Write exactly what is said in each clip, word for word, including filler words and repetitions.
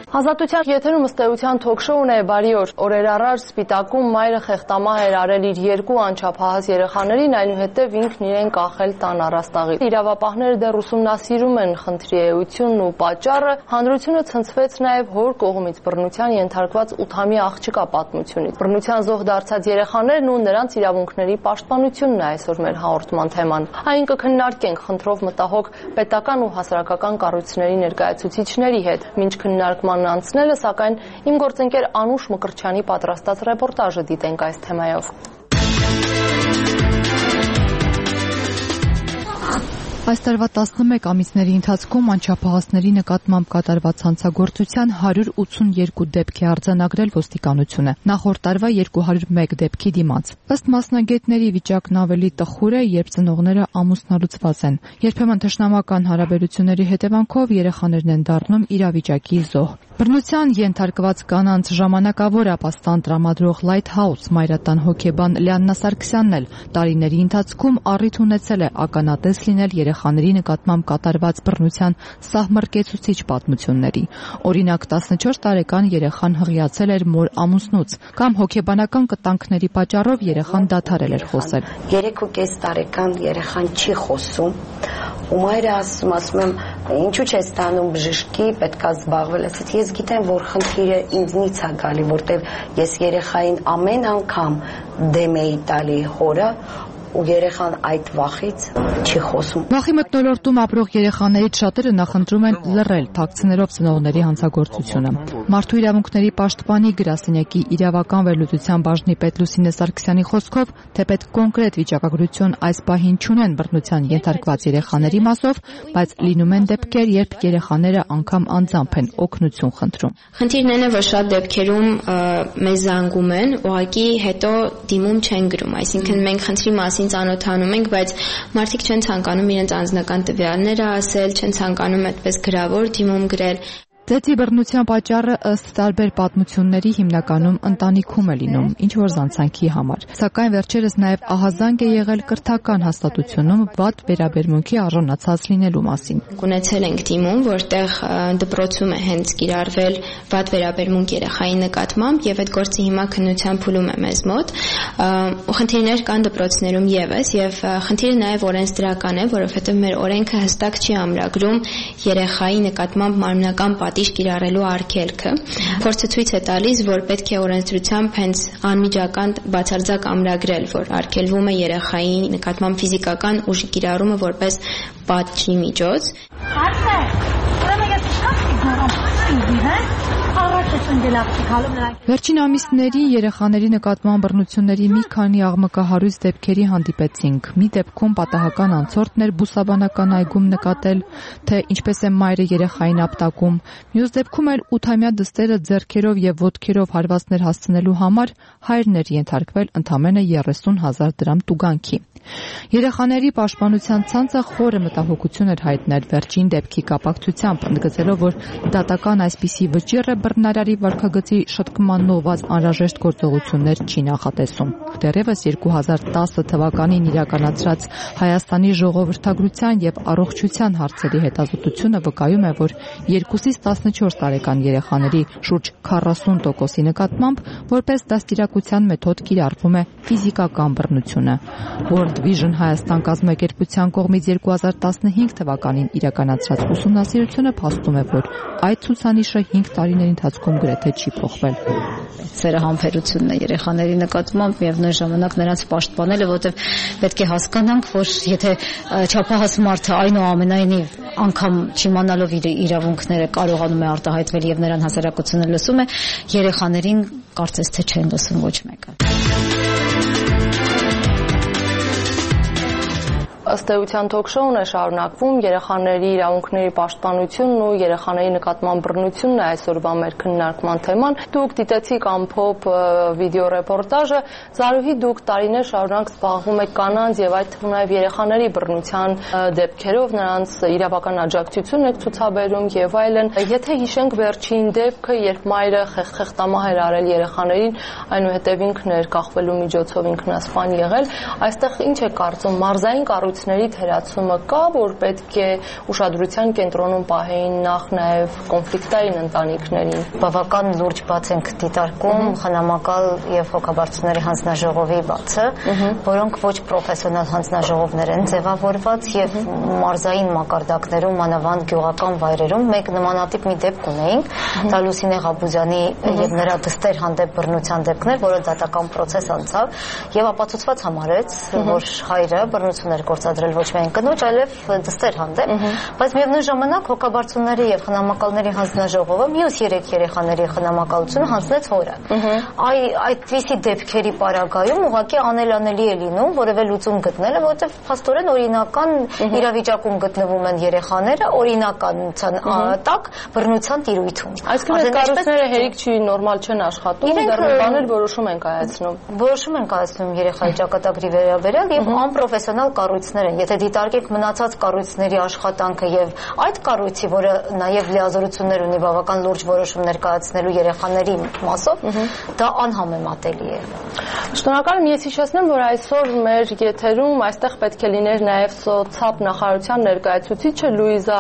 Ազատության եթերում ըստ էության թոք-շոուն է բարի օր։ Օրեր առաջ Սպիտակում մայրը խեղտամահ էր արել իր երկու անչափահաս երեխաներին, այնուհետև ինքն իրեն կախել տան առաստաղից։ Իրավապահները դեռ ուսումնասիրում են խնդրի էությունն ու պատճառը։ Հանրությունը ցնցվեց նաև հոր կողմից բռնության ենթարկված ութամյա աղջկա պատմությունից։ Բռնության զոհ դարձած երեխաներն ու նրանց իրավունքների պաշտպանությունն է այսօր մեր հաղորդման թեման։ Այն կքննարկենք խնդրով մտահոգ պետական ու հասարակական կառույցների ներկայացուցիչների հետ։ Մինչ քննարկման անցնելը, սակայն իմ գործընկեր Անուշ Մկրտչյանի պատրաստած ռեպորտաժը դիտենք այս թեմայով։ Այս տարվա տասնմեկ ամիսների ընթացքում անչափահասների նկատմամբ կատարված հանցագործության հարյուր ութսունյոթ դեպք է արձանագրել ոստիկանությունը, նախորդ տարվա երկու հարյուր մեկ դեպքի դիմաց։ Ըստ մասնագետների վիճակն ավելի տխուր է, երբ ծնողները ամուսնալուծված են։ Երբեմն թշնամական հարաբերությունների հետևանքով երեխաներն են դառնում իրավիճակի զոհ։ Բռնության ենթարկված կանանց ժամանակավոր ապաստան տրամադրող Lighthouse մայրատան հոգեբան Լիաննա Սարգսյանն էլ տարիների ընթացքում առիթ ունեցել է ականատես լինել երեխաների նկատմամբ կատարված բռնության սահմռկեցուցիչ պատմությունների։ Օրինակ, տասնչորս տարեկան երեխան հղիացել էր մոր ամուսնուց, կամ հոգեբանական կտանքների պատճառով երեխան դադարել էր խոսել։ Երեքուկես տարեկան երեխան չի խոսում, ու մայրը ասում, ասում եմ, ինչու՞ չես տանում բժշկի, պետքա զբաղվել, ասեց, ես գիտեմ, որ խնդիրը ինձնից է գալի, որտեվ ես երեխային ամեն անգամ դեմ էի տալի հորը, ու երեխան այդ վախից չի խոսում։ Վախի մթնոլորտում ապրող երեխաներից շատերը նախընտրում են լռել, թաքցնելով ծնողների հանցագործությունը։ Մարդու իրավունքների պաշտպանի գրասենյակի իրավական վերլուծության բաժնի պետ Լուսինե Սարգսյանի խոսքով, թեպետ կոնկրետ վիճակագրություն այս պահին չունեն բռնության ենթարկված երեխաների մասով, բայց լինում են դեպքեր, երբ երեխաները անգամ անձամբ են օգնություն խնդրում։ Խնդիրն այն է, որ շատ դեպքերում մեզ զանգում են, ուղղակի հետո դիմում չեն գրում, այսինքն մենք խնդրի մասին ծանոթանում ենք, բայց մարդիկ չեն ցանկանում իրենց անձնական տվյալները ասել, չեն ցանկանում այդպես գրավոր դիմում գրել։ Ծեծի բռնության պատճառը ըստ տարբեր պատմությունների հիմնականում ընտանիքում է լինում, ինչ որ զանցանքի համար։ Սակայն վերջերս նաև ահազանգ է եղել կրթական հաստատությունում վատ վերաբերմունքի արժանացած լինելու մասին։ Ունեցել ենք դիմում, որտեղ դպրոցում է հենց կիրառվել վատ վերաբերմունք երեխայի նկատմամբ, եւ այդ գործի հիմա քննության փուլում է մեզ մոտ։ Ու խնդիրներ կան դպրոցներում եւս, եւ խնդիրը նաև օրենսդրական է, որովհետեւ մեր օրենքը հստակ չի ամրագրում երեխայի նկատմամբ մարմնական պատիժ կիրառելու արգելքը։ Փորձը ցույց է տալիս, որ պետք է օրենսդրությամբ հենց անմիջական բացարձակ ամրագրել, որ արգելվում է երեխայի նկատմամբ ֆիզիկական ուժի կիրառումը որպես պատժի միջոց։ Վերջին ամիսների երեխաների նկատմամբ բռնությունների մի քանի աղմկահարույց դեպքերի հանդիպեցինք։ Մի դեպքում պատահական անցորդն էր բուսաբանական այգում նկատել, թե ինչպես է մայրը երեխային ապտակում։ Մյուս դեպքում էլ ութամյա դստերը ձեռքերով եւ ոտքերով հարվածներ հասցնելու համար հայրն էր ենթարկվել ընդամենը երեսուն հազար դրամ տուգանքի։ Երեխաների պաշտպանության ցանցը խորը մտահոգություն էր հայտնել վերջին դեպքի կապակցությամբ, ընդգծելով, որ դատական այսպիսի վճիռը բռնարարի վարքագծի շտկմանն ուղղված անհրաժեշտ գործողություններ չի նախատեսում։ Դեռևս երկու հազար տասը թվականին իրականացրած Հայաստանի ժողովրդագրության եւ առողջության հարցերի հետազոտությունը վկայում է, որ երկուսից տասնչորս տարեկան երեխաների շուրջ քառասուն տոկոսի նկատմամբ որպես դաստիարակության մեթոդ կիրառվում է ֆիզիկական բռնությունը։ World Vision Հայաստան կազմակերպության կողմից երկու հազար տասնհինգ թվականին իրականացրած ուսումնասիրությունը փաստում է, որ այդ ցուցանիշը հինգ տարիների ընթացքում գրեթե չի փոխվել։ Սերահամբերությունն է երեխաների նկատմամբ եւ նույն ժամանակ նրանց պաշտպանելը, որովհետեւ պետք է հասկանանք, որ եթե չափահաս մարդը այնուամենայնիվ անգամ չիմանալով իր իրավունքները կարողանում է արտահայտվել եւ նրան հասարակությունը լսում է, երեխաներին կարծես թե չեն լսում ոչ մեկը։ Ըստ էության թոք-շոուն է շարունակվում, երեխաների իրավունքների պաշտպանությունն ու երեխաների նկատմամբ բռնությունն է այսօրվա մեր քննարկման թեման։ Դուք դիտեցիք ամփոփ վիդեոռեպորտաժը, Զարուհի, դուք տարիներ շարունակ զբաղվում եք կանանց եւ այդ թվում նաեւ երեխաների բռնության դեպքերով, նրանց իրավական աջակցություն եք ցուցաբերում եւ այլն։ Եթե հիշենք վերջին դեպքը, երբ մայրը խեղտամահ էր արել երեխաներին, այնուհետեւ ինքն էր կախվելու միջոցով ինքնասպան եղել, այստեղ ինչ է կարծում մարզային կառույցը կառույցների թերացումը կա, որ պետք է ուշադրության կենտրոնում պահեին նախ նաև կոնֆլիկտային ընտանիքներին։ Բավական լուրջ բաց ենք դիտարկում խնամակալ եւ հոգաբարձությունների հանձնաժողովի բացը, որոնք ոչ պրոֆեսիոնալ հանձնաժողովներ են ձևավորված եւ մարզային մակարդակներում, մանավանդ գյուղական վայրերում մենք նմանատիպ մի դեպք ունեինք, դա Լուսինե Ղաբուզյանի եւ նրա դստեր հանդեպ բռնության դեպքն էր, որը դատական process անցավ եւ ապացուցված համարեց, որ հայրը բռնություն էր գործադրել ոչ միայն կնոջ, այլև դստեր հանդեպ, բայց միևնույն ժամանակ հոգաբարձությունների եւ խնամակալների հանձնաժողովը մյուս երեք երեխաների խնամակալությունը հանձնեց հորը։ Այ այդպիսի դեպքերի պարագայում ուղղակի անելանելի է լինում որևէ լուծում գտնելը, որովհետեւ փաստորեն օրինական իրավիճակում գտնվում են երեխաները, օրինականության տակ բռնության տիրույթում։ Այսինքն կառույցները հերիք չի նորմալ չեն աշխատում, դեռ բաներ որոշում են կայացնում։ Որոշում են կայացնում երեխայի ճակատագրի վերաբերյալ եւ անպրոֆեսիոնալ կառույցներ են։ Եթե դիտարկենք մնացած կառույցների աշխատանքը եւ այդ կառույցի, որը նաեւ լիազորություններ ունի բավական լուրջ որոշումներ կայացնելու երեխաների մասով, դա անհամեմատելի է։ Շնորհակալ եմ, ես հիշեցնեմ, որ այսօր մեր եթերում այստեղ պետք է լիներ նաեւ սոցապ նախարարության ներկայացուցիչը Լուիզա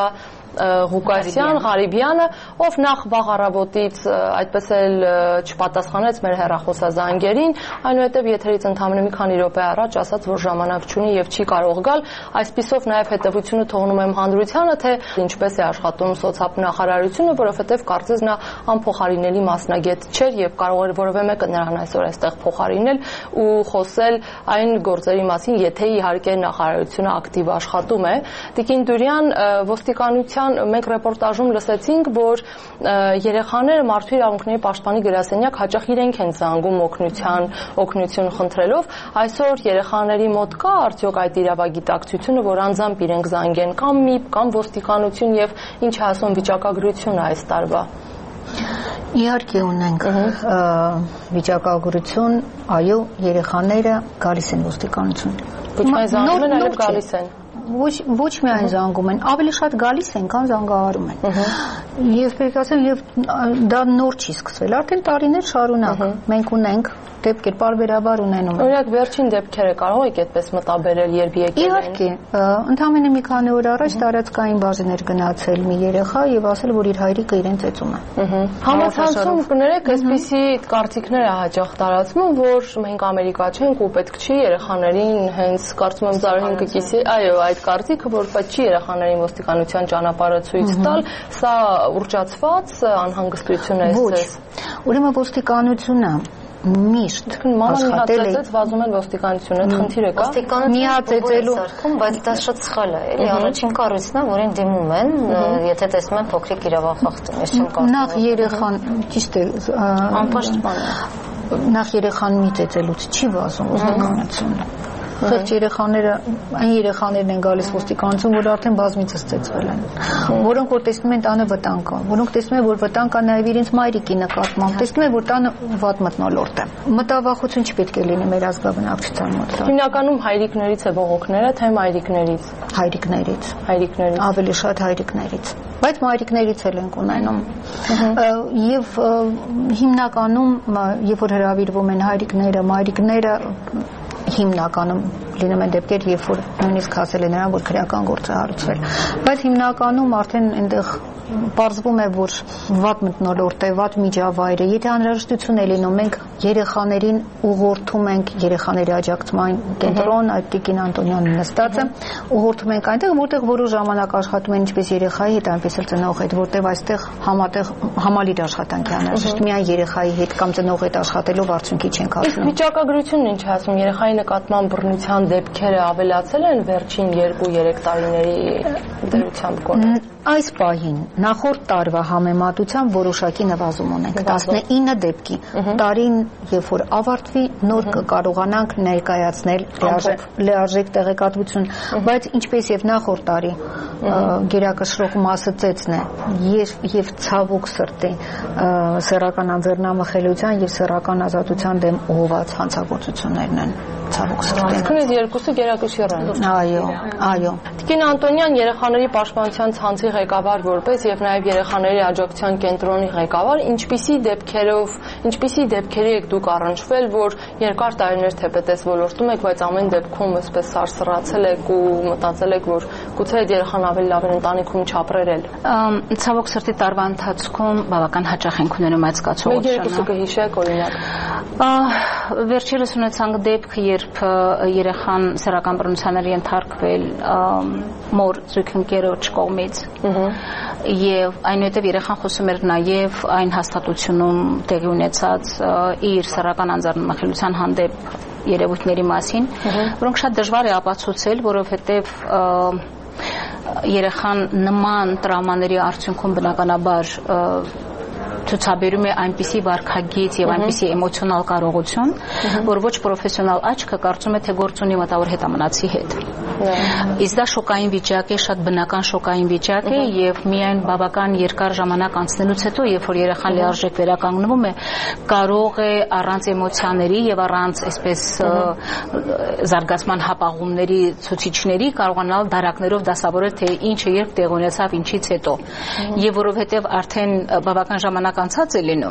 Ղուկասյան Ղարիբյանը, ով նախ վաղ առավոտից այդպես էլ չպատասխանեց մեր հեռախոսազանգերին, այնուհետև եթերից ընդամենը մի քանի րոպե առաջ ասաց, որ ժամանակ չունի եւ չի կարող գալ, այսպիսով նաեւ հետեւությունը թողնում եմ հանրությանը, թե ինչպես է աշխատում սոցապ նախարարությունը, որովհետեւ կարծես նա անփոխարինելի մասնագետ չէր եւ կարող էր որևէ մեկը նրան այսօր այստեղ փոխարինել ու խոսել այն գործերի մասին, եթե իհարկե նախարարությունը ակտիվ աշխատում է։ Տիկին Դուրյան, ոստիկանության մենք ռեպորտաժում լսեցինք, որ երեխաները մարդու իրավունքների պաշտպանի գրասենյակ հաճախ իրենք են զանգում օգնության, օգնություն խնդրելով, այսօր երեխաների մոտ կա արդյոք այդ իրավագիտակցությունը, որ անձամբ իրենք զանգեն կամ ՄԻՊ, կամ ոստիկանություն եւ ինչ է ասում վիճակագրությունը այս տարվա։ Իհարկե ունենք վիճակագրություն, այո, երեխաները գալիս են ոստիկանություն։ Ոչ միայն զանգում են, այլև գալիս են։ Ոչ ոչ միայն զանգում են, ավելի շատ գալիս են, քան զանգահարում են։ Եվ պետք է ասեմ, եւ դա նոր չի սկսվել, արդեն տարիներ շարունակ մենք ունենք դեպքեր բարբերաբար ունենում։ Օրինակ վերջին դեպքերը կարող եք այդպես մտաբերել, երբ եկել են։ Իհարկե, ընդամենը մի քանի օր առաջ տարածքային բաժին էր գնացել մի երեխա եւ ասել, որ իր հայրիկը իրեն ծեծում է։ Համացանցում կներեք, այսպիսի կարծիքներ է հաճախ տարածվում, որ մենք Ամերիկա չենք ու պետք չի երեխաներին հենց կարծում եմ Զարուհին կկիսի, այո, այդ կարծիքը, որ պետք չի երեխաներին ոստիկանության ճանապարհը ցույց տալ, սա ուռճացված անհանգստություն է այստեղ։ Ուրեմն ոստիկանությունը միշտ աշխատել է վազում են ոստիկանությունը, այդ խնդիրը կա։ Միացեցելու, բայց դա շատ սխալ է, էլի առաջին կառույցն է, որին դիմում են, եթե տեսնում են փոքրիկ իրավախախտում, ես չեմ կարծում։ Նախ երեխան ճիշտ է, անպաշտպան է։ Նախ երեխան մի ծեծելուց չի վազում ոստիկանությունը։ Խեղճ երեխաները, այն երեխաներն են գալիս ոստիկանություն, որ արդեն բազմիցս ծեծվել են, որոնք որ տեսնում են տանը վտանգ կա, որոնք տեսնում են, որ վտանգ կա նաև իրենց մայրիկի նկատմամբ, տեսնում են, որ տանը վատ մթնոլորտ է։ Մտավախություն չպետք է լինի մեր ազգաբնակչության մոտ։ Հիմնականում հայրիկներից է բողոքները, թե մայրիկներից։ Հայրիկներից։ Հայրիկներից։ Ավելի շատ հայրիկներից։ Բայց մայրիկներից էլ ենք ունենում։ Եվ հիմնականում, երբ որ հրավիրվում են հայրիկները, մայրիկները հիմնականում լինում են դեպքեր, երբ որ նույնիսկ հասել է նրան, որ քրեական գործ է հարուցվել։ Բայց հիմնականում արդեն այնտեղ պարզվում է, որ վատ մթնոլորտ է, վատ միջավայր է։ Եթե անհրաժեշտություն է լինում, մենք երեխաներին ուղղորդում ենք երեխաների աջակցման կենտրոն, այդ Տիկին Անտոնյանն նստած է, ուղղորդում ենք այնտեղ, որտեղ որոշ ժամանակ աշխատում են ինչպես երեխայի հետ, այնպես էլ ծնողի հետ, որտեղ այստեղ համատեղ համալիր աշխատանք է անհրաժեշտ։ Միայն երեխայի հետ կամ ծնողի հետ աշխատելով արդյունքի չենք հասնում։ Վիճակագրությունն ինչ է ասում, երեխայի նկատմամբ բռնության դեպքերը ավելացել են վերջին երկու-երեք տարիների դրությամբ կողմից։ Այս պահին նախորդ տարվա համեմատությամբ որոշակի նվազում ունենք տասնինը դեպքի։ Տարին, երբ որ ավարտվի, նոր կկարողանանք ներկայացնել լիարժեք տեղեկատվություն, բայց ինչպես եւ նախորդ տարի գերակշռող մասը ծեծն է եւ ցավոք սրտի սեռական անձեռնամխելիության եւ սեռական ազատության դեմ ուղղված հանցագործություններն են։ Ցավոք սրտի։ Այսինքն երկուսը գերակշիռ են։ Այո, այո։ Տիկին Անտոնյան երեխաների պաշտպանության ցանցի ղեկավար որպես եւ նաեւ երեխաների աջակցության կենտրոնի ղեկավար, ինչպիսի դեպքերով, ինչպիսի դեպքերի եք դուք առնչվել, որ երկար տարիներ թեպետես ոլորտում եք, բայց ամեն դեպքում այսպես սարսռացել եք ու մտածել եք, որ գուցե այդ երեխան ավելի լավ է ընտանիքում չապրել։ Ցավոք սրտի տարվա ընթացքում բավական հաճախ ենք ունենում այդ զգացողությունը։ Մեկ երկուսը կհիշեք օրինակ։ Վերջերս ունեցանք դեպք, երբ երեխան սեռական բռնության էր ենթարկվել մոր զույգընկերոջ կողմից։ Եվ այնուհետև երեխան խոսում էր նաև այն հաստատությունում տեղի ունեցած իր սեռական անձեռնմխելիության հանդեպ երևույթների մասին, որոնք շատ դժվար է ապացուցել, որովհետև երեխան նման տրավմաների արդյունքում բնականաբար ցուցաբերում է այնպիսի վարքագիծ եւ այնպիսի էմոցիոնալ կարողություն, որ ոչ պրոֆեսիոնալ աչքը կարծում է, թե գործ ունի մտավոր հետամնացի հետ։ Իսկ դա շոկային վիճակ է, շատ բնական շոկային վիճակ է եւ միայն բավական երկար ժամանակ անցնելուց հետո, երբ որ երեխան լիարժեք վերականգնվում է, կարող է առանց էմոցիաների եւ առանց այսպես զարգացման հապաղումների ցուցիչների կարողանալ դարակներով դասավորել, թե ինչը երբ տեղ ունեցավ, ինչից հետո։ Եվ որովհետեւ արդեն բավական ժամանակ անցած է լինում,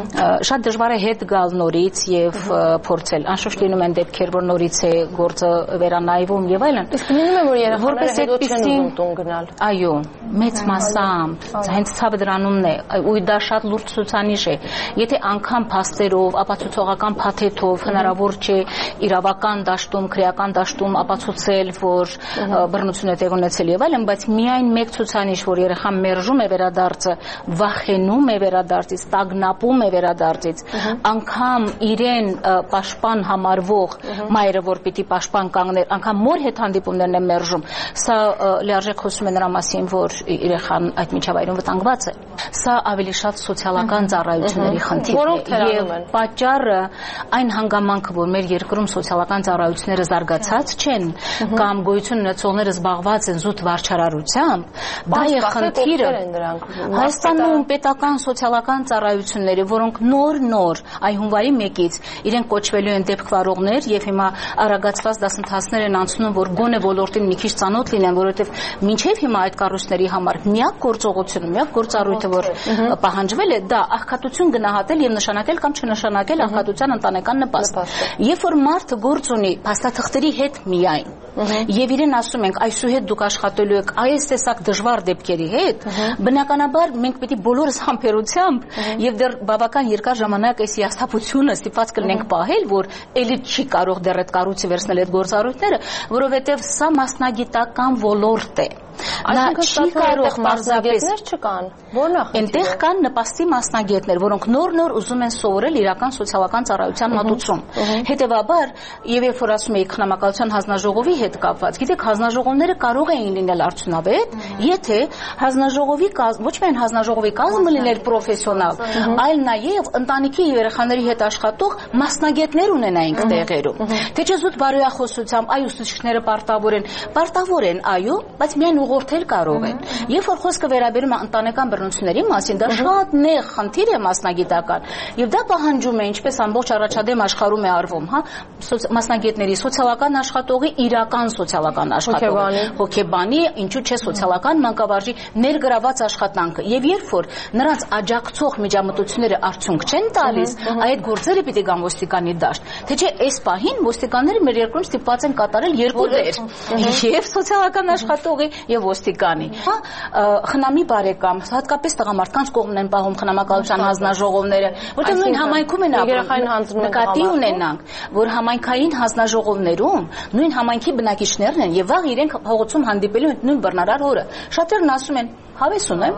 շատ դժվար է հետ գալ նորից եւ փորձել։ Անշուշտ լինում են դեպքեր, որ նորից է գործը վերանայվում եւ այլն։ Իսկ լինում է, որ երեխաները հետո չեն ուզում տուն գնալ։ Այո, մեծ մասամբ հենց ցավը դրանումն է, ու դա շատ լուրջ ցուցանիշ է։ Եթե անգամ փաստերով, ապացուցողական փաթեթով հնարավոր չէ իրավական դաշտում, քրեական դաշտում ապացուցել, որ բռնություն է տեղ ունեցել եւ այլն, բայց միայն մեկ ցուցանիշ, որ երեխան մերժում է վերադարձը, վախենում է վերադարձից, տագնապում է վերադարձից, անգամ իրեն պաշտպան համարվող մայրը, որ պիտի պաշտպան կանգներ, անգամ մոր հետ հանդիպումներն է մերժում, սա լիարժեք խոսում է նրա մասին, որ երեխան այդ միջավայրում վտանգված է։ Սա ավելի շատ սոցիալական ծառայությունների խնդիրն է եւ պատճառը այն հանգամանքը, որ մեր երկրում սոցիալական ծառայությունները զարգացած չեն կամ գոյություն ունեցողները զբաղված են զուտ վարչարարությամբ, դա է խնդիրը։ Հայաստանում պետական սոցիալական ծառայությունները, որոնք նոր-նոր այ հունվարի մեկից իրենք կոչվելու են դեպք վարողներ եւ հիմա արագացված դասընթացներ են անցնում, որ գոնե ոլորտին մի քիչ ծանոթ լինեն, որովհետեւ մինչեւ հիմա այդ կառույցների համար միակ գործողությունը, միակ գործառույթը, որ պահանջվել է, դա աղքատություն գնահատել եւ նշանակել կամ չնշանակել աղքատության ընտանեկան նպաստ։ Երբ որ մարդը գործ ունի փաստաթղթերի հետ միայն եւ իրեն ասում ենք այսուհետ դուք աշխատելու եք այս տեսակ դժվար դեպքերի հետ, բնականաբար մենք պետք է բոլորս համբերությամբ եւ դեռ բավական երկար ժամանակ այս հիասթափությունը ստիպված կլինենք պահել, որ ելի չի կարող դեռ այդ կառույցը վերցնել այդ գործառույթները, որովհետեւ սա մասնագիտական ոլորտ է։ Այսինքն չի կարող մասնագետներ չկան։ Որն է խնդիրը։ Այնտեղ կան նպաստի մասնագետներ, որոնք նոր-նոր ուզում են սովորել իրական սոցիալական ծառայության մատուցում։ Հետևաբար, եւ երբ որ ասում էի խնամակալության հանձնաժողովի հետ կապված, գիտեք, հանձնաժողովները կարող էին լինել արդյունավետ, եթե հանձնաժողովի կազմ, ոչ միայն հանձնաժողովի կազմը լիներ պրոֆեսիոնալ, այլ նաեւ ընտանիքի եւ երեխաների հետ աշխատող մասնագետներ ունենայինք տեղերում։ Թե չէ զուտ բարոյախոսությամբ, այ ուսուցիչները պարտավոր են, պարտավոր են, այո, բայց միայն ուղղորդել կարող են։ Երբ որ խոսքը վերաբերում է ընտանեկան բռնությունների մասին, դա շատ նեղ խնդիր է մասնագիտական, եւ դա պահանջում է, ինչպես ամբողջ առաջադեմ աշխարհում է արվում, հա, մասնագետների, սոցիալական աշխատողի, իրական սոցիալական աշխատողի, հոգեբանի, ինչու՞ չէ սոցիալական մանկավարժի ներգրաված աշխատանքը։ Եվ երբ որ նրանց աջակցող միջամտությունները արդյունք չեն տալիս, այդ գործերը պիտի գան ոստիկանի դաշտ։ Թե չէ այս պահին ոստիկանները մեր երկրում ստիպված են կատարել երկու դեր՝ եւ սոցիալական աշխատողի եւ ոստիկանի։ Հա, խնամի բարեկամ, հատկապես տղամարդկանց կողմն են պահում խնամակալության հանձնաժողովները, որտեղ նույն համայնքում են ապրում։ Նկատի ունենանք, որ համայնքային հանձնաժողովներում նույն համայնքի բնակիչներն են եւ վաղ իրենք փողոցում հանդիպելու են նույն բռնարար օրը։ Շատերն ասում են հավես ունեմ,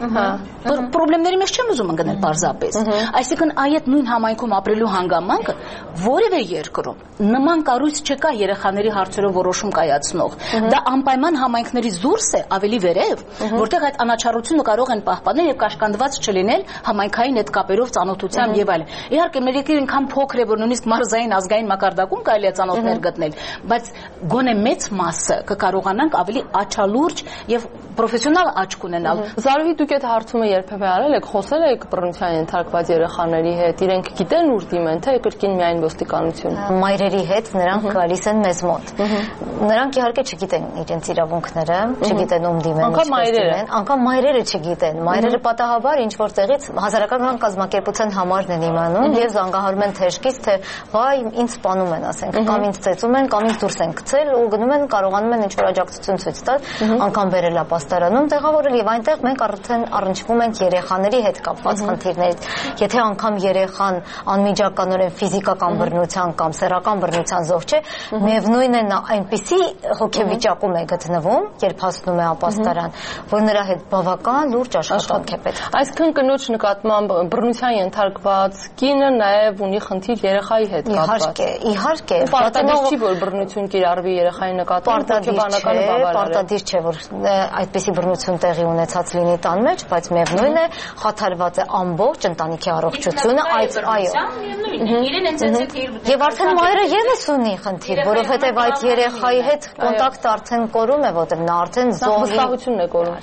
պրոբլեմների մեջ չեմ ուզում ընկնել պարզապես։ Այսինքն այդ նույն համայնքում ապրելու հանգամանքը որևէ երկրում նման կառույց չկա երեխաների հարցերով որոշում կայացնող։ Դա անպայման համայնքներից դուրս է, ավելի վերև, որտեղ այդ անաչառությունը կարող են պահպանել եւ կաշկանդված չլինել համայնքային այդ կապերով ծանոթությամբ եւ այլն։ Իհարկե մեր երկիրը ինքան փոքր է, որ նույնիսկ մարզային ազգային մակարդակում կարելի է ծանոթներ գտնել, բայց գոնե մեծ մասը կկարողանանք ավելի աչալուրջ եւ պրոֆեսիոնալ աչք ունենալ։ Զարուհի, դուք այդ հարցումը երբևէ արել եք, խոսել եք բռնության ենթարկված երեխաների հետ, իրենք գիտեն ուր դիմեն, թե կրկին միայն ոստիկանություն։ Մայրերի հետ նրանք գալիս են մեզ մոտ։ Նրանք իհարկե չգիտեն իրենց իրավունքները, չգիտեն ում դիմեն, ինչպես դիմեն, անգամ մայրերը չգիտեն։ Մայրերը պատահաբար ինչ որտեղից հասարակական կազմակերպության համարն են իմանում եւ զանգահարում են թեժկից, թե վայ ինձ սպանում են, ասենք, կամ ինձ ծեծում են, կամ ինձ դուրս են գցել ու գնում են կարողանում են ինչ-որ աջակցություն ցույց տալ, անգամ բերել ապաստարանում տեղավորել եւ այնտեղ մենք արդեն առնչվում ենք երեխաների հետ կապված խնդիրներից։ Եթե անգամ երեխան անմիջականորեն ֆիզիկական բռնության կամ սեռական բռնության զոհ չէ, միևնույն է նա այնպիսի հոգեվիճակում է գտնվում, երբ հասնում է ապաստարան, որ նրա հետ բավական լուրջ աշխատանք է պետք։ Այսինքն կնոջ նկատմամբ բռնության ենթարկված կինը նաեւ ունի խնդիր երեխայի հետ կապված։ Իհարկե, իհարկե, պարտադիր չի որ բռնություն կիրառվի երեխայի նկատմամբ, հոգեբանական բավարար է։ Պարտադիր չէ որ այդպիսի բռնություն տեղի ունեցած լինի տան մեջ, բայց միևնույն է խաթարված է ամբողջ ընտանիքի առողջությունը, այդ այո։ Իրեն են ցեցել իր Եվ արդեն մայրը եւս ունի խնդիր, որովհետեւ այդ երեխայի հետ կոնտակտը արդեն կորում է, որտեղ նա արդեն զոհի վստահությունն է կորում։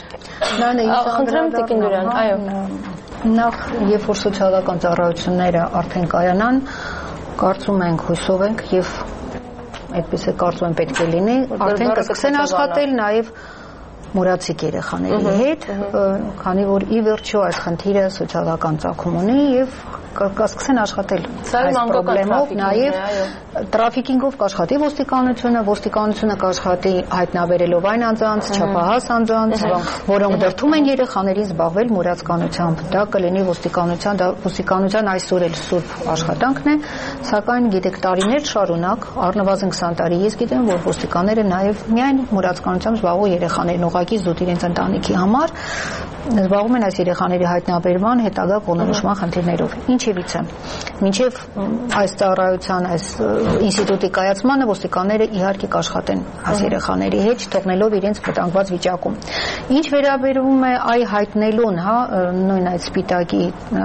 Խնդրեմ Տիկին Դուրյան, այո։ Նախ երբ որ սոցիալական ծառայությունները արդեն կայանան, կարծում ենք, հույսով ենք եւ այդպես է կարծում եմ պետք է լինի, արդեն կսկսեն աշխատել նաեւ մուրացիկ երեխաների հետ, քանի որ ի վերջո այս խնդիրը սոցիալական ծագում ունի եւ կսկսեն աշխատել այս խնդրով, նաեւ տրաֆիկինգով կաշխատի ոստիկանությունը, ոստիկանությունը կաշխատի հայտնաբերելով այն անձանց, չափահաս անձանց, որոնք դրդում են երեխաներին զբաղվել մուրացկանությամբ։ Դա կլինի ոստիկանության, դա ոստիկանության այսօր էլ սուրբ աշխատանքն է, սակայն գիտեք տարիներ շարունակ, առնվազն քսան տարի ես գիտեմ, որ ոստիկանները նաեւ միայն մուրացկանությամբ զբաղվող երեխաներին ուղղակի զուտ իրենց ընտանիքի համար զբաղվում են այս երեխաների հայտնաբերման, հետագա կողմնորոշման խնդիրներով։ Ինչևից է, մինչև այս ծառայության, այս ինստիտուտի կայացմանը ոստիկանները իհարկե կաշխատեն այս երեխաների հետ, թողնելով իրենց վտանգված վիճակում։ Ինչ վերաբերում է այ հայտնելուն, հա, նույն այդ սպիտակի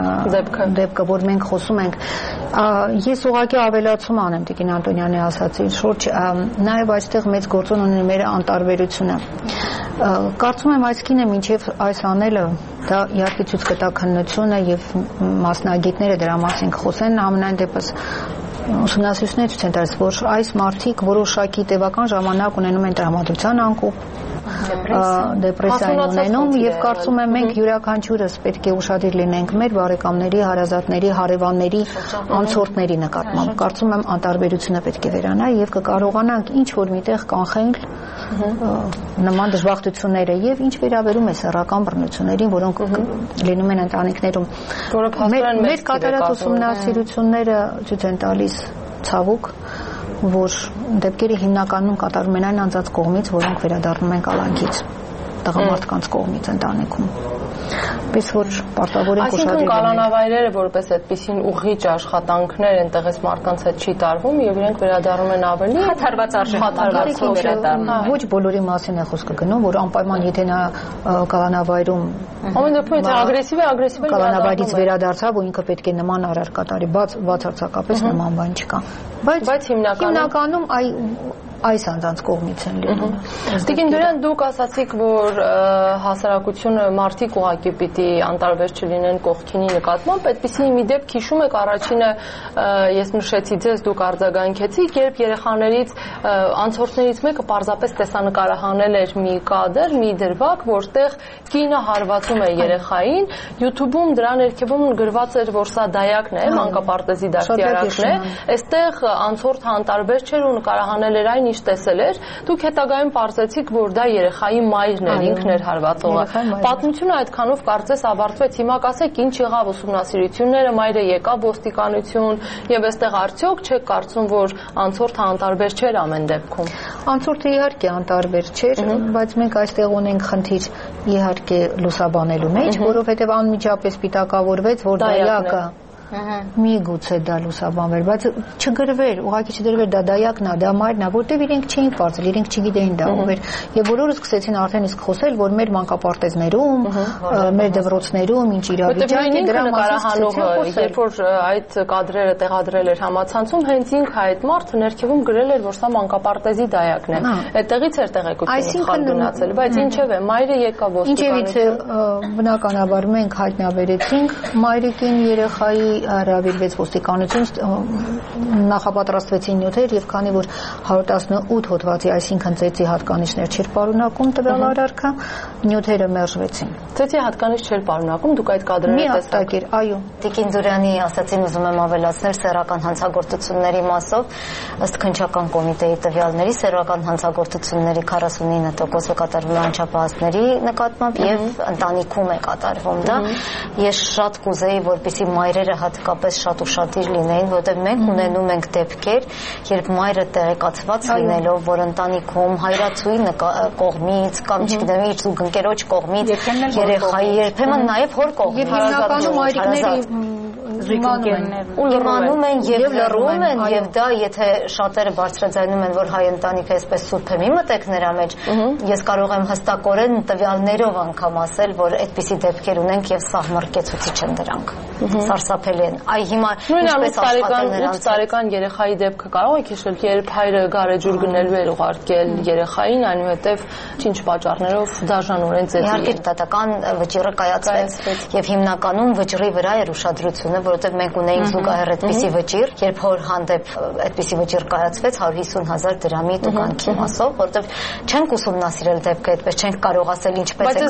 դեպքը, որ մենք խոսում ենք, ես ուղղակի ավելացում անեմ Տիկին Անտոնյանի ասացի շուրջ, նաև այստեղ մեծ գործոն ունի մեր անտարբերությունը։ Կարծում եմ այս կինը մինչև այս անելը դա իհարկե ցույց կտա քննությունը եւ մասնագետները դրա մասին կխոսեն, ամենայն դեպս ուսումնասիրությունները ցույց են տալիս, որ այս մարդիկ որոշակի տևական ժամանակ ունենում են տրամադրության անկում, դեպրեսիա ունենում եւ կարծում եմ մենք յուրաքանչյուրս պետք է ուշադիր լինենք մեր բարեկամների, հարազատների, հարևանների, անցորդների նկատմամբ։ Կարծում եմ անտարբերությունը պետք է վերանա եւ կկարողանանք ինչ որ միտեղ կանխել նման դժբախտությունները եւ ինչ վերաբերում է սեռական բռնություններին, որոնք լինում են ընտանիքներում։ Մեր կատարած ուսումնասիրությունները ցույց են տալիս ցավոք, որ դեպքերը հիմնականում կատարվում են այն անձանց կողմից, որոնք վերադառնում են կալանքից, տղամարդկանց կողմից ընտանիքում։ Պես որ պարտավոր ենք ուշադիր լինել։ Այսինքն կալանավայրերը որպես այդպիսին ուղղիչ աշխատանքներ այնտեղ այս մարդկանց հետ չի տարվում եւ իրենք վերադառնում են ավելի հաթարված արժեքով վերադառնում։ Ոչ բոլորի մասին է խոսքը գնում, որ անպայման եթե նա կալանավայրում ամեն դեպքում եթե ագրեսիվ է, ագրեսիվ է կալանավայրից վերադարձավ ու ինքը պետք է նման արար կատարի, բաց բացարձակապես նման բան չկա։ Բայց հիմնականում այ այս անձանց կողմից են լինում։ Տիկին Դուրյան, դուք ասացիք, որ հասարակությունը մարդիկ ուղղակի պիտի անտարբեր չլինեն կողքինի նկատմամբ, այդպիսի մի դեպք հիշում եք, առաջինը ես նշեցի ձեզ, դուք արձագանքեցիք, երբ երեխաներից անցորդներից մեկը պարզապես տեսանկարահանել էր մի կադր, մի դրվագ, որտեղ կինը հարվածում է երեխային, YouTube-ում դրա ներքևում գրված էր, որ սա դայակն է, մանկապարտեզի դաստիարակն է, այստեղ անցորդը անտարբեր չէր ու նկարահանել էր այն ինչ տեսել էր, դուք հետագայում պարզեցիք, որ դա երեխայի մայրն էր, ինքն էր հարվածողը։ Պատմությունը այդքանով կարծես ավարտվեց։ Հիմա կասեք, ինչ եղավ ուսումնասիրությունները, մայրը եկավ ոստիկանություն եւ այստեղ արդյոք չեք կարծում, որ անցորդը անտարբեր չէր ամեն դեպքում։ Անցորդը իհարկե անտարբեր չէր, բայց մենք այստեղ ունենք խնդիր իհարկե լուսաբանելու մեջ, որովհետեւ անմիջապես պիտակավորվեց, որ դայակը միգուցե դա լուսաբանվեր, բայց չգրվեր, ուղղակի չդրվեր, դա դայակն է, դա մայրն է, որտեվ իրենք չէին պարզել, իրենք չգիտեին դա ով էր, եւ բոլորը սկսեցին արդեն իսկ խոսել, որ մեր մանկապարտեզներում, մեր դպրոցներում ինչ իրավիճակ է, դրա մասին երբ որ այդ կադրերը տեղադրել էր համացանցում, հենց ինքը այդ մարդը ներքևում գրել էր, որ սա մանկապարտեզի դայակն է։ Այդտեղից էր տեղեկությունը խալ գնացել, բայց ինչև է, մայրը եկավ ոստիկանություն։ Բնականաբար մենք հայտնաբերեցինք մայրիկին երեխայի հրավիրվեց ոստիկանություն, նախապատրաստվեցին նյութեր եւ քանի որ հարյուր տասնութ հոդվածի, այսինքն ծեծի հատկանիշներ չէր պարունակում տվյալ արարքը, նյութերը մերժվեցին։ Ծեծի հատկանիշ չէր պարունակում, դուք այդ կադրերը տեսաք։ Այո։ Տիկին Դուրյանի ասացին, ուզում եմ ավելացնել սեռական հանցագործությունների մասով, ըստ քննչական կոմիտեի տվյալների սեռական հանցագործությունների քառասունինը տոկոսը կատարվում է անչափահասների նկատմամբ եւ ընտանիքում է կատարվում դա։ Ես շատ կուզեի, որպեսզի մայրերը հատկապես շատ ուշադիր լինեին, որտեղ մենք ունենում ենք դեպքեր, երբ մայրը տեղեկացված լինելով, որ ընտանիքում հայրացուի կողմից կամ չգիտեմ իր զուգընկերոջ կողմից երեխայի երբեմն նաև հոր կողմից եւ հիմնականում մայրիկների իմանում են եւ լռում են եւ դա եթե շատերը բարձրաձայնում են, որ հայ ընտանիքը այսպես սուրբ է, մի մտեք նրա մեջ, ես կարող եմ հստակորեն տվյալներով անգամ ասել, որ այդպիսի դեպքեր ունենք եւ սահմռկեցուցիչ են դրանք։ Սարսափելի են։ Այ հիմա ինչպես աշխատել ութ տարեկան երեխայի դեպքը կարող եք հիշել, երբ հայրը գարեջուր գնելու էր ուղարկել երեխային, այնուհետև ինչ պատճառներով դաժանորեն ծեծի։ Իհարկե դատական վճիռը կայացվեց եւ հիմնականում վճռի վրա էր ուշադրությունը, որովհետեւ մենք ունեինք զուգահեռ այդպիսի վճիռ, երբ հոր հանդեպ այդպիսի վճիռ կայացվեց հարյուր հիսուն հազար դրամի տուգանքի մասով, որովհետեւ չենք ուսումնասիրել դեպքը, այդպես չենք կարող ասել ինչպես է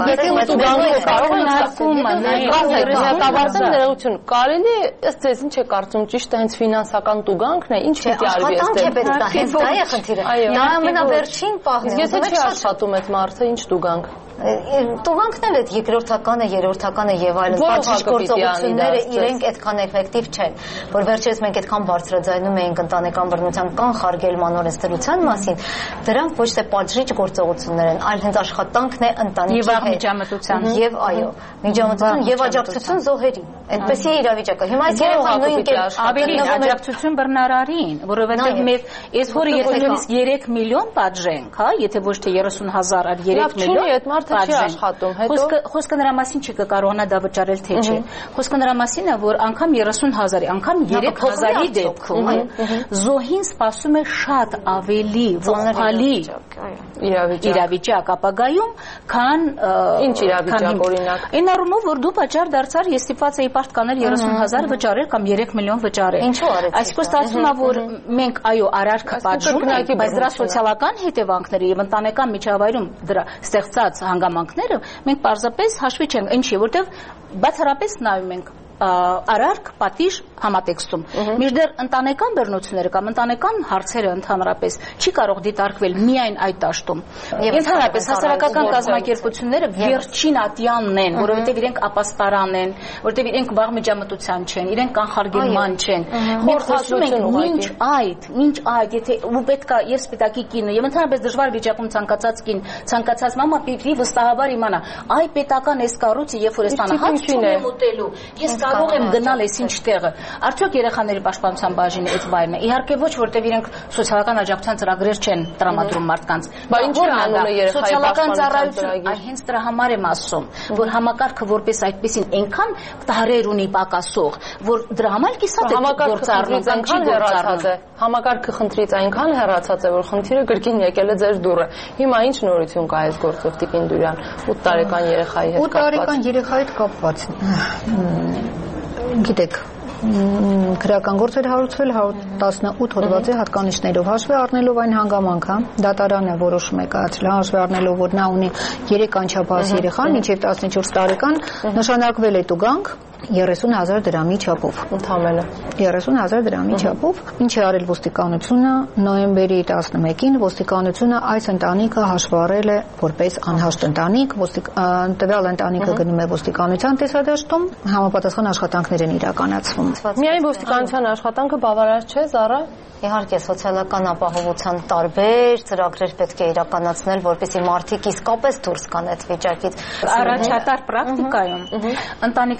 կարելի կարելի ըստ ձեզ ինչ է կարծում, ճիշտ է հենց ֆինանսական տուգանքն է, ինչ պետք է արվի այստեղ։ Աշխատանք է պետք, հենց դա է խնդիրը։ Դա ամենավերջին պահն է։ Եթե չի աշխատում այդ մարդը, ինչ տուգանք։ Տուգանքն էլ այդ երկրորդականը, երրորդականը եւ այլն, բացի գործողությունները իրենք այդքան էֆեկտիվ չեն, որ վերջերս մենք այդքան բարձրաձայնում էինք ընտանեկան բռնության կանխարգելման օրենսդրության մասին, դրանք ոչ թե պատժիչ գործողություններ են, այլ հենց աշխատանքն է ընտանիքի հետ միջամտության եւ այո, միջամտություն եւ աջակցություն զոհերի։ Այդպեսի է իրավիճակը։ Հիմա այս երեխան նույն կերպ ավելի աջակցություն բռնարարին, որովհետեւ մեր այս հորը եթե նույնիսկ երեք միլիոն պատժենք, հա, եթե ոչ թե երեսուն հազար, այլ երեք միլիոն չի աշխատում, հետո խոսքը նրա մասին չի կկարողանա դա վճարել թե չէ։ Խոսքը նրա մասին է, որ անգամ երեսուն հազարի, անգամ երեք հազարի դեպքում զոհին սպասում է շատ ավելի ողբալի իրավիճակ ապագայում, քան ինչ իրավիճակ օրինակ։ Այն առումով, որ դու պատճառ դարձար, ես ստիպված էի պարտկանել երեսուն հազար վճարել կամ երեք միլիոն վճարել։ Ինչու արեցիք։ Այսինքն ստացվում է, որ մենք այո արարքը պատժում ենք, բայց դրա սոցիալական հետևանքները եւ ընտանեկան միջավայրում դրա ստեղծած հանգամանքները մենք պարզապես հաշվի չենք, ինչի, որտեվ բացառապես նայում ենք արարք, պատիժ համատեքստում։ Մինչդեռ ընտանեկան բռնությունները կամ ընտանեկան հարցերը ընդհանրապես չի կարող դիտարկվել միայն այդ դաշտում։ Ընդհանրապես հասարակական կազմակերպությունները վերջին ատյանն են, որովհետև իրենք ապաստարան են, որովհետև իրենք վաղ միջամտության չեն, իրենք կանխարգելման չեն։ Մենք խոսում ենք ինչ այդ, ինչ այդ, եթե ու պետքա եւ սպիտակի կինը եւ ընդհանրապես դժվար վիճակում ցանկացած կին, ցանկացած մամա պիտի վստահաբար իմանա, այ պետական էս կառույցը երբ որ ստանա հացում է մոտելու, ես կարող եմ գնալ այս ինչ տեղը։ Արդյոք երեխաների պաշտպանության բաժինը այդ վայրն է։ Իհարկե ոչ, որտեղ իրենք սոցիալական աջակցության ծրագրեր չեն տրամադրում մարդկանց։ Բայց ինչ է անում երեխայի պաշտպանության։ Այ հենց դրա համար եմ ասում, որ համակարգը որպես այդպեսին այնքան տարեր ունի պակասող, որ դրա համար կիսատ է գործառնում կամ չի գործառնում։ Համակարգը խնդրից այնքան հեռացած է, որ խնդիրը կրկին եկել է ձեր դուռը։ Հիմա ինչ նորություն կա այս գործով, Տիկին Դուրյան, ութ տարեկան երեխայի հետ կապված։ ութ տարեկան երեխայի հետ կապված։ Գիտեք, քրեական գործ էր հարուցվել հարյուր տասնութ հոդվածի հատկանիշներով, հաշվի առնելով այն հանգամանքը, դատարանը որոշում է կայացրել, հաշվի առնելով, որ նա ունի երեք անչափահաս երեխա, մինչև տասնչորս տարեկան, նշանակվել է տուգանք երեսուն հազար դրամի չափով։ Ընդամենը երեսուն հազար դրամի չափով։ Ինչ է արել ոստիկանությունը նոյեմբերի տասնմեկին ոստիկանությունը այս ընտանիքը հաշվառել է որպես անհաշտ ընտանիք, տվյալ ընտանիքը գնում է ոստիկանության տեսադաշտում, համապատասխան աշխատանքներ են իրականացվում։ Միայն ոստիկանության աշխատանքը բավարար չէ, Զարա։ Իհարկե սոցիալական ապահովության տարբեր ծրագրեր պետք է իրականացնել, որպեսզի մարդիկ իսկապես դուրս գան այդ վիճակից։ Առաջատար պրակտիկայում ընտանիքների հետ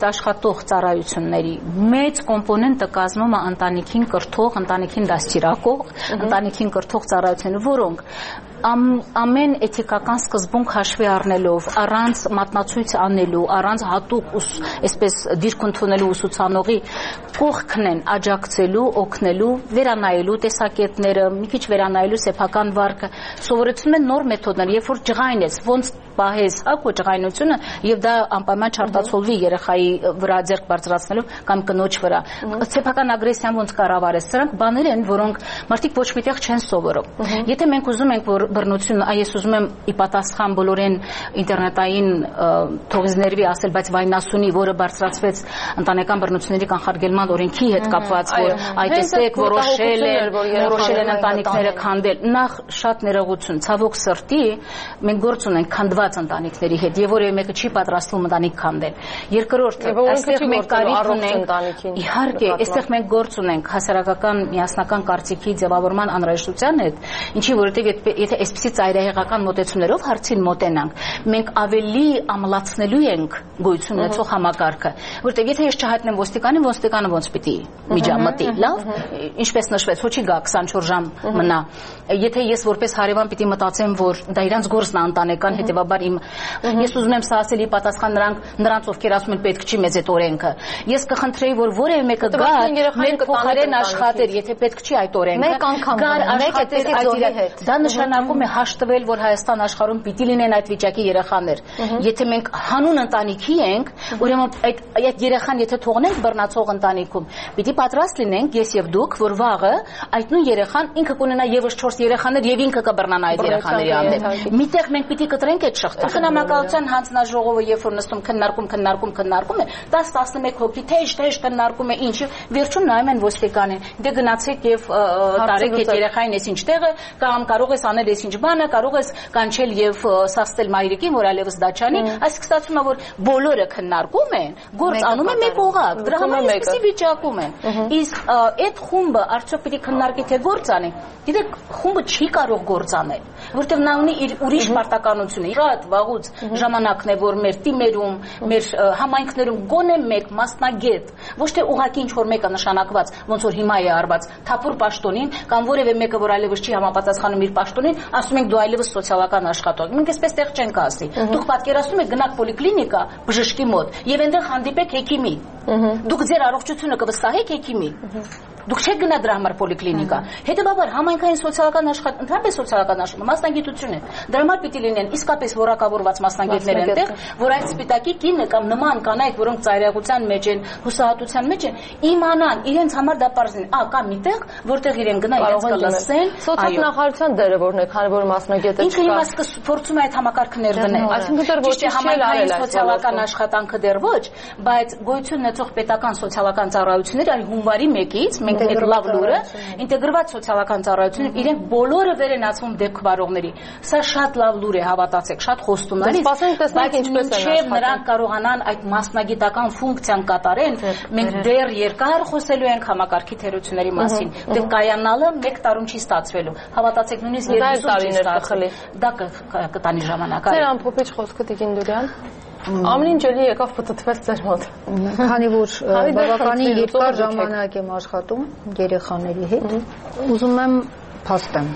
հետ աշխատող ծառայությունների մեծ կոմպոնենտը կազմում է ընտանիքին կրթող, ընտանիքին դաստիարակող, ընտանիքին կրթող ծառայությունները, որոնք Ամ, ամեն էթիկական սկզբունք հաշվի առնելով, առանց մատնացույց անելու, առանց հատուկ այսպես դիրք ընդունելու ուսուցանողի կողքն են աջակցելու, օգնելու, վերանայելու տեսակետները, մի քիչ վերանայելու սեփական վարկը, սովորեցնում են նոր մեթոդներ, երբ որ ջղայնես, ոնց պահես հակո ջղայնությունը եւ դա անպայման չարտացոլվի երեխայի վրա ձեռք բարձրացնելով կամ կնոջ վրա։ Սեփական ագրեսիան ոնց կառավարես, սրանք բաներ են, որոնք մարդիկ ոչ միտեղ չեն սովորում։ Եթե մենք ուզում ենք, որ բռնությունը, այս ուզում եմ ի պատասխան բոլորին ինտերնետային թողիզներվի ասել, բայց վայնասունի, որը բարձրացվեց ընտանեկան բռնությունների կանխարգելման օրենքի հետ կապված, որ այդ տեսեք որոշել են, որոշել են ընտանիքները քանդել։ Նախ շատ ներողություն, ցավոք սրտի, մենք գործ ունենք քանդված ընտանիքների հետ, եւ որևէ մեկը չի պատրաստվում ընտանիք քանդել։ Երկրորդը, այստեղ մենք կարիք ունենք, իհարկե, այստեղ մենք գործ ունենք հասարակական միասնական կարծիքի ձևավորման անհրաժեշտության հետ, ինչի որովհետեւ եթե այսպիսի ծայրահեղական մոտեցումներով հարցին մոտենանք, մենք ավելի ամլացնելու ենք գոյություն ունեցող համակարգը, որտեղ եթե ես չհայտնեմ ոստիկանին, ոստիկանը ոնց պիտի միջամտի, լավ, ինչպես նշվեց, հո չի գա քսանչորս ժամ մնա։ Եթե ես որպես հարևան պիտի մտածեմ, որ դա իրանց գործն է ընտանեկան, հետեւաբար իմ ես ուզում եմ սա ասել ի պատասխան նրանք, նրանց ովքեր ասում են պետք չի մեզ այդ օրենքը։ Ես կխնդրեի, որ որևէ մեկը գա, մեր փոխարեն աշխատեր, եթե պետք չի այդ օրենքը, գար աշխատեր այդ հետ։ Դա նշանակում է հաշտվել, որ Հայաստան աշխարհում պիտի լինեն այդ վիճակի երեխաներ։ Եթե մենք հանուն ընտանիքի ենք, ուրեմն այդ այդ երեխան եթե թողնենք բռնացող ընտանիքում, պիտի պատրաստ լինենք ես եւ դուք, որ վաղը այդ նույն երեխան ինքը կունենա եւս չորս երեխաներ եւ ինքը կբռնանա այդ երեխաների հանդեպ։ Միտեղ մենք պիտի կտրենք այդ շղթա։ Խնամակալության հանձնաժողովը երբ որ նստում քննարկում, քննարկում, քննարկում է, դас տասնմեկ հոգի թեժ թեժ քննարկում է ինչ, վերջում նայում են ոստիկանին։ Դե գնացեք եւ տարեք այդ երեխային էս ինչ տեղը, կամ կարող ես անել էս ինչ բանը, կարող ես կանչել եւ սաստել մայրիկին, որ այլևս դա չանի, այսինքն ստացվում է որ բոլորը քննարկում են, գործ անում են մեկ օղակ, դրա համար էսպիսի վիճակում են։ Իսկ այդ խումբը արդյոք պիտի քննարկի թե գործ անի։ Գիտեք, խումբը չի կարող գործ անել, որտեղ նա ունի իր ուրիշ պարտականություն։ Շատ վաղուց ժամանակն է, որ մեր թիմերում, մեր համայնքներում գոնե մեկ մասնագետ, ոչ թե ուղղակի ինչ որ մեկը նշանակված, ոնց որ հիմա է արված, թափուր պաշտոնին կամ որևէ մեկը, որ այլևս չի համապատասխանում իր պաշտոնին, ասում ենք դու այլևս սոցիալական աշխատող։ Մենք այսպես տեղ չենք ասի։ Դուք պատկերացնում եք գնաք պոլիկլինիկա բժշկի մոտ եւ այնտեղ հանդիպեք հեքիմի։ Դուք ձեր առողջությունը կվստահեք հեքիմի։ Դուք չեք գնա դրա համար պոլիկլինիկա։ Հետևաբար համայնքային սոցիալական աշխատանք, ընդհանրապես սոցիալական աշխատանք, մասնագիտություն է։ Դրա համար պիտի լինեն իսկապես որակավորված մասնագետներ այնտեղ, որ այդ սպիտակի կինը կամ նման կանայք, որոնք ծայրահեղության մեջ են, հուսահատության մեջ են, իմանան իրենց համար դա բարձրին, ա կա միտեղ, որտեղ իրեն գնա իրենց կլսեն։ Սոցիալնախարարության դերը որն է, քանի որ մասնագետը չկա։ Ինքը հիմա փորձում է այդ համակարգը ներդնել։ Այսինքն դեռ ոչ համայնքային սոցիալական աշխատանքը դեռ ոչ, բայց գոյություն ունեցող պետական սոցիալական ծառայությունները այլ հունվարի մեկից մենք այդ լավ լուրը ինտեգրված սոցիալական ծառայություններ իրենք բոլորը վեր են ացվում դեպք վարողների։ Սա շատ լավ լուր է, հավատացեք, շատ խոստումնալից։ Սպասենք տեսնենք ինչպես են աշխատում։ Նրանք կարողանան այդ մասնագիտական ֆունկցիան կատարեն, մենք դեռ երկար խոսելու ենք համակարգի թերությունների մասին։ Դե կայանալը մեկ տարում չի ստացվելու։ Հավատացեք, նույնիսկ երկու տարիներ կխլի։ Դա կտանի ժամանակ։ Ձեր ամփոփիչ խոսքը Տիկին Դուրյան։ Ամեն ինչ էլի եկավ պտտվեց ձեր մոտ։ Քանի որ բավականին երկար ժամանակ եմ աշխատում երեխաների հետ, ուզում եմ փաստեմ,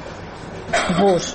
որ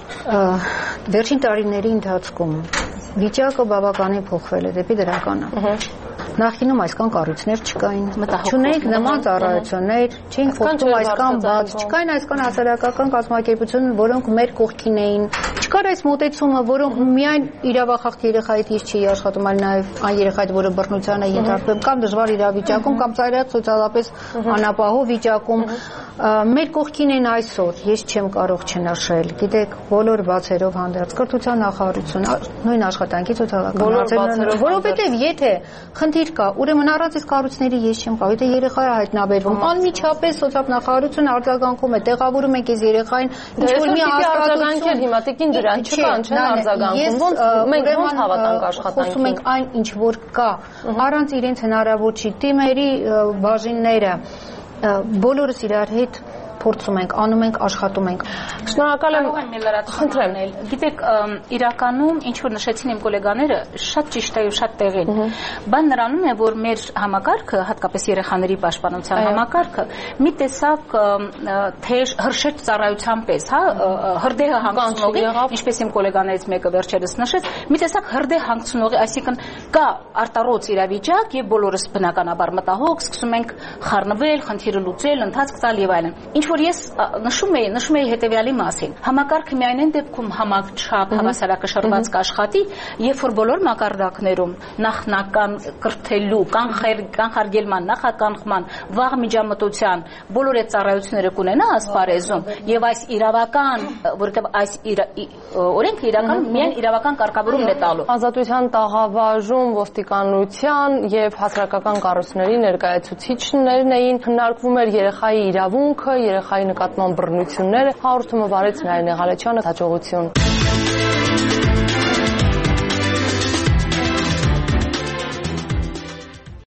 վերջին տարիների ընթացքում վիճակը բավականին փոխվել է դեպի դրականը։ Նախկինում այսքան կառույցներ չկային, չունեինք նման ծառայություններ, չէինք խոսում այսքան բաց, չկային այսքան հասարակական կազմակերպություններ, որոնք մեր կողքին էին, չկար այս մոտեցումը, որոնք միայն իրավախախտ երեխայի հետ չի աշխատում, այլ նաև այն երեխայի, որը բռնության է ենթարկվում, կամ դժվար իրավիճակում, կամ ծայրահեղ սոցիալապես անապահով վիճակում, մեր կողքին են այսօր, ես չեմ կարող չնշել, գիտեք, բոլոր բացերով հանդերձ կրթության նախարարությունը, նույն աշխատանքի սոցիալական հարցերով, որովհետև եթե խնդիր կա, ուրեմն առանց այս կառույցների ես չեմ կարող, եթե երեխայը հայտնաբերվում, անմիջապես սոցիալական նախարարությունը արձագանքում է, տեղավորում եք այս երեխային, ինչ որ մի արձագանքել, հիմա Տիկին Դուրյան չկան, չեն արձագանքում, ոնց մենք ոնց հավատանք աշխատանքին։ Խոսում ենք այն ինչ որ կա, առանց իրենց հնարավոր չի, թիմերի բաժինները բոլորս իրար հետ փորձում ենք, անում ենք, աշխատում ենք։ Շնորհակալ եմ։ Խնդրեմ։ Գիտեք, իրականում ինչ որ նշեցին իմ գոլեգաները, շատ ճիշտ է ու շատ տեղին։ Բան նրանում է, որ մեր համակարգը, հատկապես երեխաների պաշտպանության համակարգը, մի տեսակ թեժ հրշեջ ծառայության պես, հա, հրդեհը հանգցնողի, ինչպես իմ գոլեգաներից մեկը վերջերս նշեց, մի տեսակ հրդեհ հանգցնողի, այսինքն կա արտառոց իրավիճակ եւ բոլորս բնականաբար մտահոգ, սկսում ենք խառնվել, խնդիրը լուծել, ընթացք տալ եւ այլն։ Ինչ որ ես նշում եի, նշում եի հետեւյալի մասին։ Համակարգը միայն այն դեպքում համակարգ հավասարակշռված կաշխատի, երբ որ բոլոր մակարդակներում նախնական կրթելու, կանխարգելման, նախականխման, վաղ միջամտության բոլոր այդ ծառայությունները կունենա ասպարեզում եւ այս իրավական, որովհետեւ այս օրենքը իրական միայն իրավական կարգավորումն է տալու։ Ազատության տաղավարում ոստիկանության եւ հասարակական կառույցների ներկայացուցիչներն էին, քննարկվում էր երեխայի իրավունքը, երեխայի նկատմամբ բռնությունները։ Հաղորդումը վարեց Նարինե Ղալեչյանը, հաջողություն։